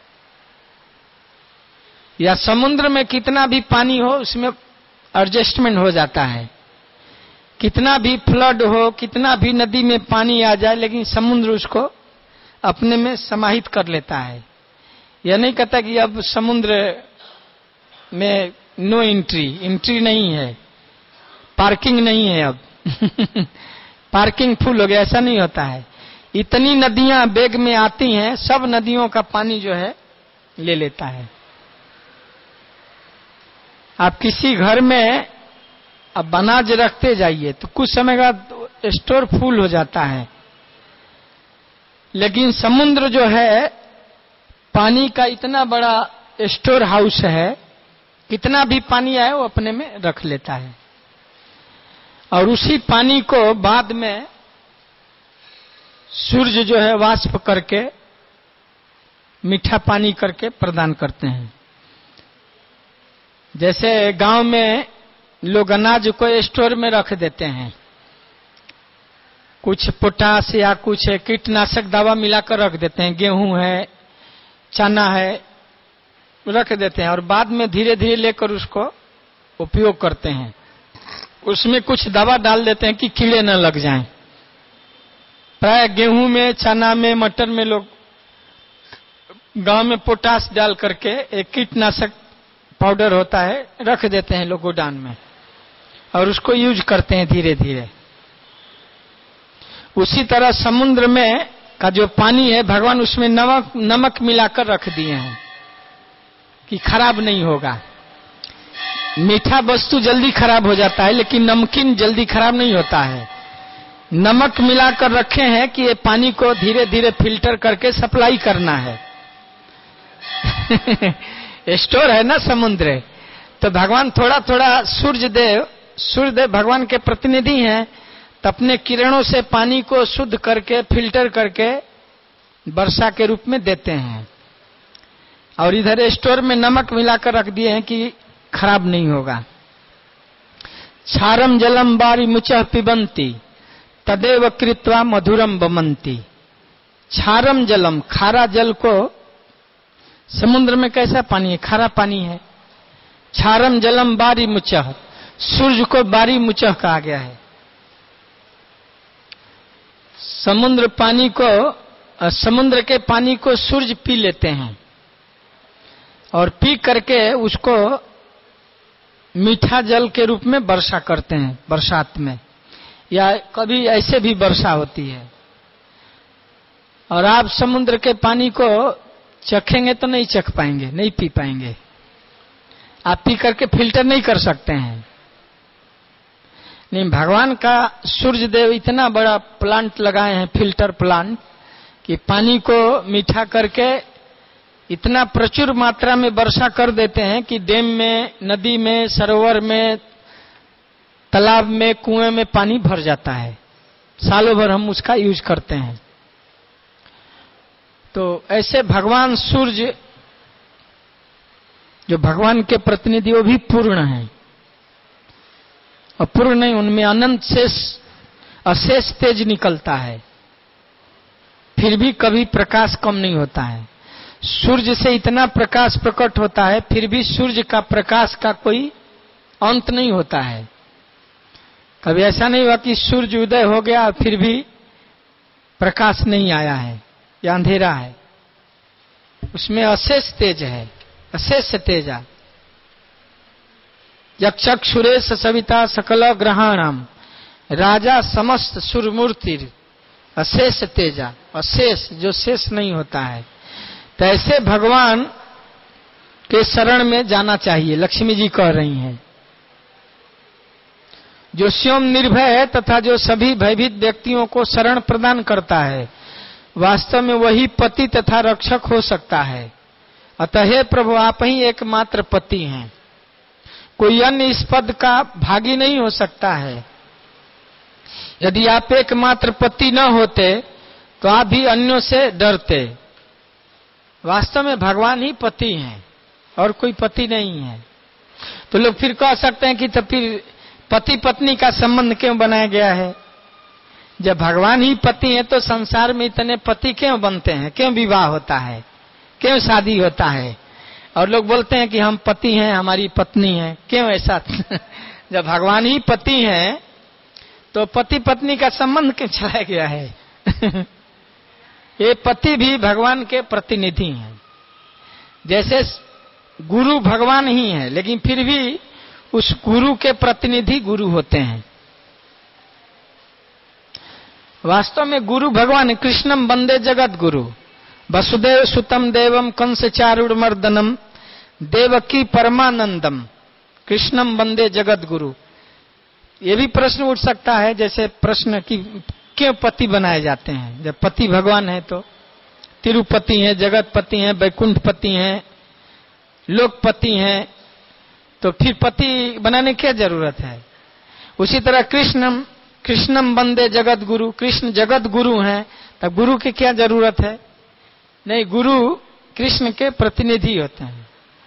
S1: या समुद्र में कितना भी पानी हो उसमें एडजस्टमेंट हो जाता है, कितना भी फ्लड हो, कितना भी नदी में पानी आ जाए, लेकिन समुद्र उसको अपने में समाहित कर लेता है। यह नहीं कहता कि अब समुद्र में नो एंट्री, एंट्री नहीं है, पार्किंग नहीं है अब पार्किंग फुल हो गया, ऐसा नहीं होता है। इतनी नदियां वेग में आती हैं, सब नदियों का पानी जो है ले लेता है। आप किसी घर में अब अनाज रखते जाइए तो कुछ समय बाद स्टोर फुल हो जाता है, लेकिन समुद्र जो है पानी का इतना बड़ा स्टोर हाउस है, कितना भी पानी आए वो अपने में रख लेता है। और उसी पानी को बाद में सूर्य जो है वाष्प करके मीठा पानी करके प्रदान करते हैं। जैसे गांव में लोग अनाज को स्टोर में रख देते हैं, कुछ पोटास या कुछ कीटनाशक दवा मिलाकर रख देते हैं, गेहूं है, चना है, रख देते हैं और बाद में धीरे धीरे लेकर उसको उपयोग करते हैं। उसमें कुछ दवा डाल देते हैं कि कीड़े न लग जाएं। प्राय गेहूं में, चना में, मटर में लोग गांव में पोटास डाल करके एक कीटनाशक पाउडर होता है, रख देते हैं लोग गोदाम में और उसको यूज करते हैं धीरे धीरे। उसी तरह समुद्र में का जो पानी है, भगवान उसमें नमक नमक मिलाकर रख दिए हैं कि खराब नहीं होगा। मीठा वस्तु जल्दी खराब हो जाता है, लेकिन नमकीन जल्दी खराब नहीं होता है। नमक मिलाकर रखे हैं कि ये पानी को धीरे धीरे फिल्टर करके सप्लाई करना है। स्टोर है ना समुद्र, तो भगवान थोड़ा थोड़ा सूर्यदेव सूर्यदेव भगवान के प्रतिनिधि हैं, तो अपने किरणों से पानी को शुद्ध करके फिल्टर करके वर्षा के रूप में देते हैं। और इधर स्टोर में नमक मिलाकर रख दिए हैं कि खराब नहीं होगा। क्षारम जलम बारी मुचः पिबंती तदेव कृत्वा मधुरम बमंती। क्षारम जलम, खारा जल को, समुद्र में कैसा पानी है? खारा पानी है। क्षारम जलम बारी मुचः, सूर्य को बारी मुचः कहा गया है। समुद्र पानी को, समुद्र के पानी को सूर्य पी लेते हैं और पी करके उसको मीठा जल के रूप में वर्षा करते हैं बरसात में, या कभी ऐसे भी वर्षा होती है। और आप समुद्र के पानी को चखेंगे तो नहीं चख पाएंगे, नहीं पी पाएंगे। आप पी करके फिल्टर नहीं कर सकते हैं। नहीं, भगवान का सूर्यदेव इतना बड़ा प्लांट लगाए हैं, फिल्टर प्लांट, कि पानी को मीठा करके इतना प्रचुर मात्रा में वर्षा कर देते हैं कि डैम में, नदी में, सरोवर में, तालाब में, कुएं में पानी भर जाता है। सालों भर हम उसका यूज करते हैं। तो ऐसे भगवान सूर्य जो भगवान के प्रतिनिधि, वो भी पूर्ण हैं। और पूर्ण नहीं, उनमें अनंत शेष अशेष तेज निकलता है, फिर भी कभी प्रकाश कम नहीं होता है। सूर्य से इतना प्रकाश प्रकट होता है, फिर भी सूर्य का प्रकाश का कोई अंत नहीं होता है। कभी ऐसा नहीं हुआ कि सूर्य उदय हो गया फिर भी प्रकाश नहीं आया है या अंधेरा है। उसमें अशेष तेज है, अशेष तेजा। यक्षुरेश सविता सकल ग्रहाणाम राजा समस्त सुरमूर्तिर अशेष तेजा। अशेष, जो शेष नहीं होता है। तो ऐसे भगवान के शरण में जाना चाहिए, लक्ष्मी जी कह रही हैं। जो स्वयं निर्भय है तथा जो सभी भयभीत व्यक्तियों को शरण प्रदान करता है, वास्तव में वही पति तथा रक्षक हो सकता है। अतः हे प्रभु, आप ही एकमात्र पति हैं, कोई अन्य इस पद का भागी नहीं हो सकता है। यदि आप एकमात्र पति न होते तो आप भी अन्यों से डरते। वास्तव में भगवान ही पति हैं और कोई पति नहीं है। तो लोग फिर कह सकते हैं कि तो फिर पति पत्नी का संबंध क्यों बनाया गया है? जब भगवान ही पति हैं तो संसार में इतने पति क्यों बनते हैं? क्यों विवाह होता है? क्यों शादी होता है? और लोग बोलते हैं कि हम पति हैं, हमारी पत्नी है। क्यों ऐसा? जब भगवान ही पति हैं तो पति पत्नी का संबंध क्यों चलाया गया है? ये पति भी भगवान के प्रतिनिधि हैं। जैसे गुरु भगवान ही है, लेकिन फिर भी उस गुरु के प्रतिनिधि गुरु होते हैं। वास्तव में गुरु भगवान कृष्णम वंदे जगत गुरु वसुदेव सुतम देवम कंस चारुमर्दनम देवकी परमानंदम कृष्णम वंदे जगत गुरु। ये भी प्रश्न उठ सकता है, जैसे प्रश्न कि क्यों पति बनाए जाते हैं? जब पति भगवान है तो तिरुपति हैं, जगतपति हैं, वैकुंठपति हैं, लोकपति हैं, तो फिर पति बनाने की क्या जरूरत है? उसी तरह कृष्णम कृष्णम वंदे जगत गुरु, कृष्ण जगत गुरु हैं, तब गुरु की क्या जरूरत है? नहीं, गुरु कृष्ण के प्रतिनिधि होते हैं,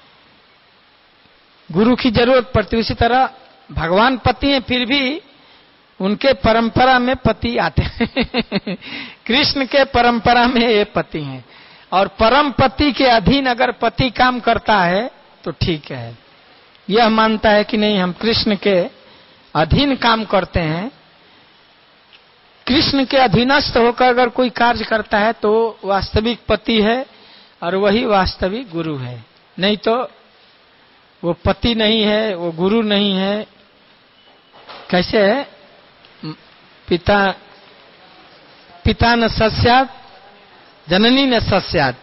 S1: गुरु की जरूरत पड़ती है। उसी तरह भगवान पति हैं, फिर भी उनके परंपरा में पति आते हैं कृष्ण के परंपरा में ये पति हैं, और परम पति के अधीन अगर पति काम करता है तो ठीक है। यह मानता है कि नहीं, हम कृष्ण के अधीन काम करते हैं, कृष्ण के अधीनस्थ होकर अगर कोई कार्य करता है तो वास्तविक पति है और वही वास्तविक गुरु है। नहीं तो वो पति नहीं है, वो गुरु नहीं है। कैसे है? पिता पिता न सस्यात् जननी न सस्यात्,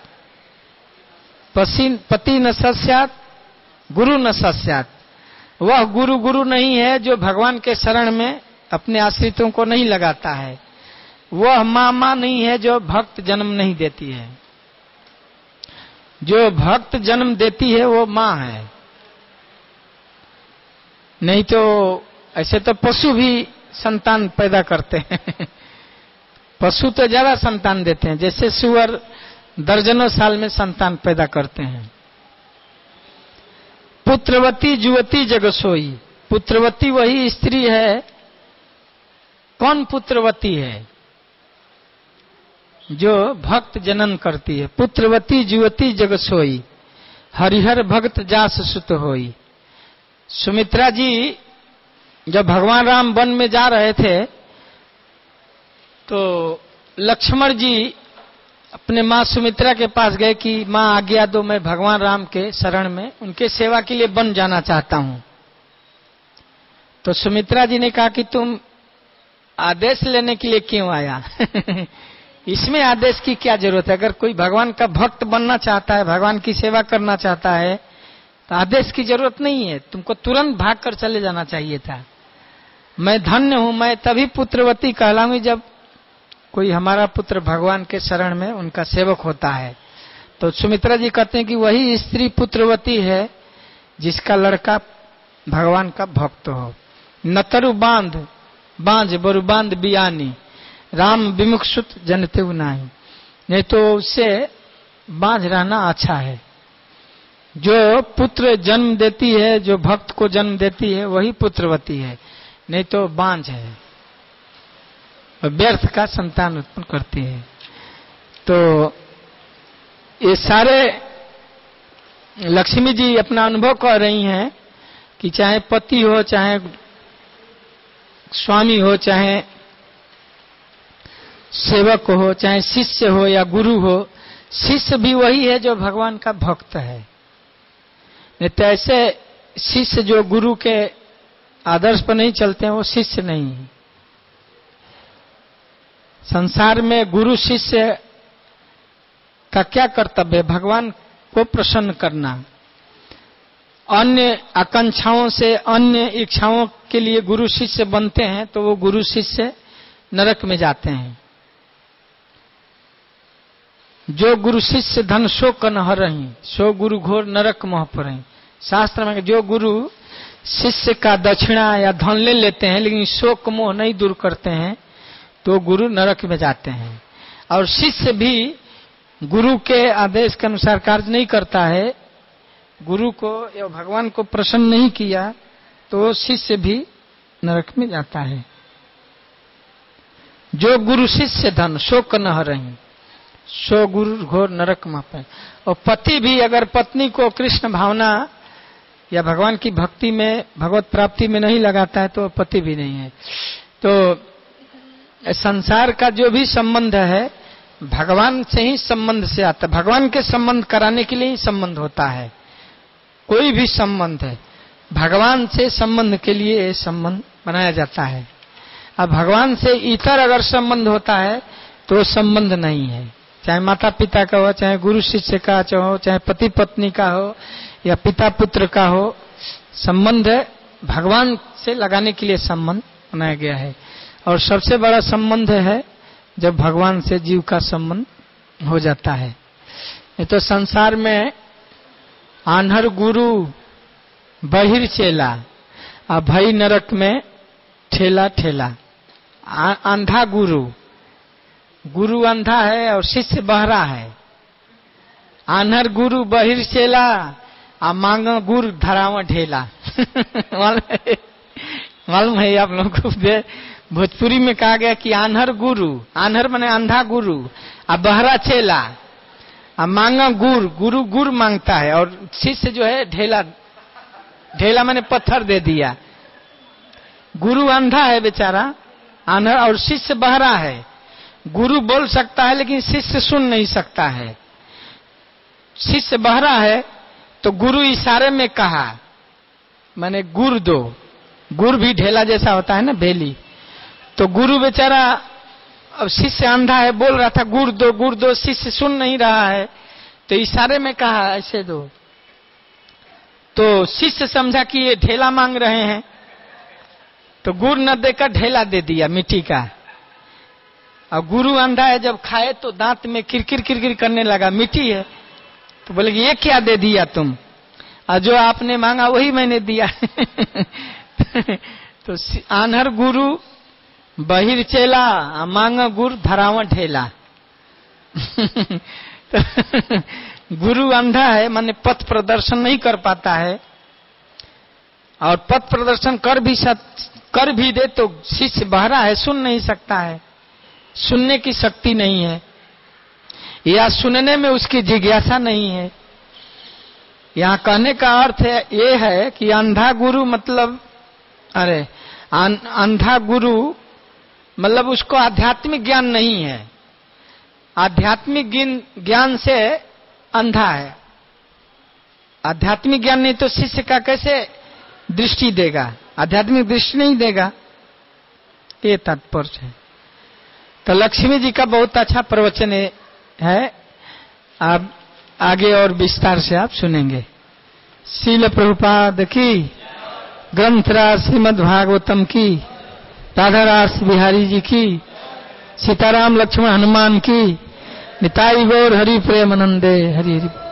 S1: पति न सस्यात् गुरु न सस्यात्। वह गुरु गुरु नहीं है जो भगवान के शरण में अपने आश्रितों को नहीं लगाता है। वह माँ माँ नहीं है जो भक्त जन्म नहीं देती है। जो भक्त जन्म देती है वो माँ है। नहीं तो ऐसे तो पशु भी संतान पैदा करते हैं पशु तो ज्यादा संतान देते हैं, जैसे सुअर दर्जनों साल में संतान पैदा करते हैं। पुत्रवती जुवती जगसोई, पुत्रवती वही स्त्री है। कौन पुत्रवती है? जो भक्त जनन करती है। पुत्रवती जुवती जगसोई, हरिहर भक्त जास सुत होई। सुमित्रा जी जब भगवान राम वन में जा रहे थे तो लक्ष्मण जी अपने मां सुमित्रा के पास गए कि मां आज्ञा दो, मैं भगवान राम के शरण में उनके सेवा के लिए वन जाना चाहता हूं। तो सुमित्रा जी ने कहा कि तुम आदेश लेने के लिए क्यों आया इसमें आदेश की क्या जरूरत है? अगर कोई भगवान का भक्त बनना चाहता है, भगवान की सेवा करना चाहता है तो आदेश की जरूरत नहीं है। तुमको तुरंत भाग कर चले जाना चाहिए था। मैं धन्य हूं, मैं तभी पुत्रवती कहलाऊंगी जब कोई हमारा पुत्र भगवान के शरण में उनका सेवक होता है। तो सुमित्रा जी कहते हैं कि वही स्त्री पुत्रवती है जिसका लड़का भगवान का भक्त हो। नतरु बांध बांझ बरु बांध बियानी, राम विमुख सुत जनते नाही। नहीं तो उससे बांझ रहना अच्छा है। जो पुत्र जन्म देती है, जो भक्त को जन्म देती है, वही पुत्रवती है, नहीं तो बांझ है, व्यर्थ का संतान उत्पन्न करती है। तो ये सारे लक्ष्मी जी अपना अनुभव कह रही हैं कि चाहे पति हो, चाहे स्वामी हो, चाहे सेवक हो, चाहे शिष्य हो या गुरु हो, शिष्य भी वही है जो भगवान का भक्त है। नहीं तो ऐसे शिष्य जो गुरु के आदर्श पर नहीं चलते हैं वो शिष्य नहीं है। संसार में गुरु शिष्य का क्या कर्तव्य है? भगवान को प्रसन्न करना। अन्य आकांक्षाओं से, अन्य इच्छाओं के लिए गुरु शिष्य बनते हैं तो वो गुरु शिष्य नरक में जाते हैं। जो गुरु शिष्य धन शोक न हरहि, सो गुरु घोर नरक मोह परहि। शास्त्र में जो गुरु शिष्य का दक्षिणा या धन ले लेते हैं लेकिन शोक मोह नहीं दूर करते हैं तो गुरु नरक में जाते हैं। और शिष्य भी गुरु के आदेश के अनुसार कार्य नहीं करता है, गुरु को या भगवान को प्रसन्न नहीं किया तो शिष्य भी नरक में जाता है। जो गुरु शिष्य धन शोक न हरहि, सो गुरु घोर नरक में पाए। और पति भी अगर पत्नी को कृष्ण भावना या भगवान की भक्ति में, भगवत प्राप्ति में नहीं लगाता है तो पति भी नहीं है। तो संसार का जो भी संबंध है भगवान से ही संबंध से आता है। भगवान के संबंध कराने के लिए ही संबंध होता है। कोई भी संबंध है भगवान से संबंध के लिए संबंध बनाया जाता है। अब भगवान से इतर अगर संबंध होता है तो संबंध नहीं है। चाहे माता पिता का हो, चाहे गुरु शिष्य का हो, चाहे पति पत्नी का हो या पिता पुत्र का हो, संबंध भगवान से लगाने के लिए संबंध बनाया गया है। और सबसे बड़ा संबंध है जब भगवान से जीव का संबंध हो जाता है। ये तो संसार में आन्हर गुरु बहिर चेला, अब भई नरक में ठेला ठेला। अंधा गुरु, गुरु अंधा है और शिष्य बहरा है। आन्हर गुरु बहिर चेला, आ मांगा गुरु धरावा ढेला। मालूम है आप लोगों को? भोजपुरी में कहा गया कि आन्हर गुरु, आन्हर माने अंधा गुरु, आ बहरा चेला, आ मांगा गुरु, गुरु गुरु मांगता है और शिष्य जो है ढेला, ढेला माने पत्थर दे दिया। गुरु अंधा है बेचारा, आन्हर, और शिष्य बहरा है। गुरु बोल सकता है लेकिन शिष्य सुन नहीं सकता है। शिष्य बहरा है तो गुरु इशारे में कहा, माने गुड़ दो। गुड़ भी ढेला जैसा होता है ना, भेली। तो गुरु बेचारा, अब शिष्य अंधा है, बोल रहा था गुड़ दो गुड़ दो, शिष्य सुन नहीं रहा है तो इशारे में कहा ऐसे दो। तो शिष्य समझा कि ये ढेला मांग रहे हैं, तो गुड़ न देकर ढेला दे दिया मिट्टी का। और गुरु अंधा है, जब खाए तो दांत में किरकिर किरकिर करने लगा, मिट्टी है। तो बोले कि ये क्या दे दिया तुम? और जो आपने मांगा वही मैंने दिया। तो आन्हर गुरु बहिर चेला, मांगा गुरु धरावा ढेला। तो गुरु अंधा है, माने पथ प्रदर्शन नहीं कर पाता है, और पथ प्रदर्शन कर भी कर भी दे तो शिष्य बहरा है, सुन नहीं सकता है, सुनने की शक्ति नहीं है, या सुनने में उसकी जिज्ञासा नहीं है। यहाँ कहने का अर्थ है ये है कि अंधा गुरु मतलब, अरे अंधा गुरु मतलब उसको आध्यात्मिक ज्ञान नहीं है। आध्यात्मिक ज्ञान से अंधा है। आध्यात्मिक ज्ञान नहीं तो शिष्य का कैसे दृष्टि देगा? आध्यात्मिक दृष्टि नहीं देगा। ये तात्पर्य है। तो लक्ष्मी जी का बहुत अच्छा प्रवचन है, आप आगे और विस्तार से आप सुनेंगे। श्रील प्रभुपाद की, ग्रंथराज श्रीमद् भागवतम की, राधा रास बिहारी जी की, सीताराम लक्ष्मण हनुमान की, निताई गौर हरि प्रेमानंदे हरि हरि।